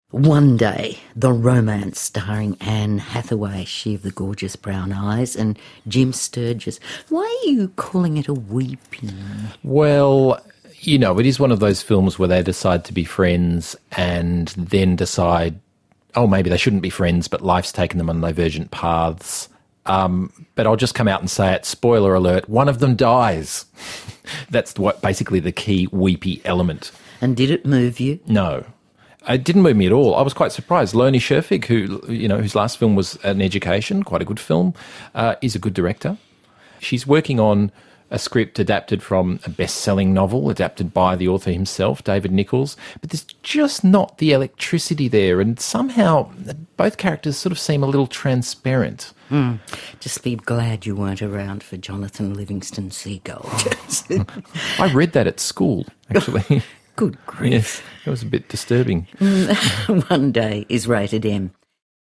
One Day, the romance starring Anne Hathaway, she of the gorgeous brown eyes, and Jim Sturgis. Why are you calling it a weeping? Well, you know, it is one of those films where they decide to be friends and then decide, oh, maybe they shouldn't be friends, but life's taken them on divergent paths. But I'll just come out and say it, spoiler alert, one of them dies. That's what basically the key weepy element. And did it move you? No. It didn't move me at all. I was quite surprised. Loni Scherfig, whose last film was An Education, quite a good film, is a good director. She's working on a script adapted from a best-selling novel, adapted by the author himself, David Nichols. But there's just not the electricity there, and somehow both characters sort of seem a little transparent. Just be glad you weren't around for Jonathan Livingston Seagull. I read that at school, actually. Good grief. Yes, it was a bit disturbing. One Day is rated M.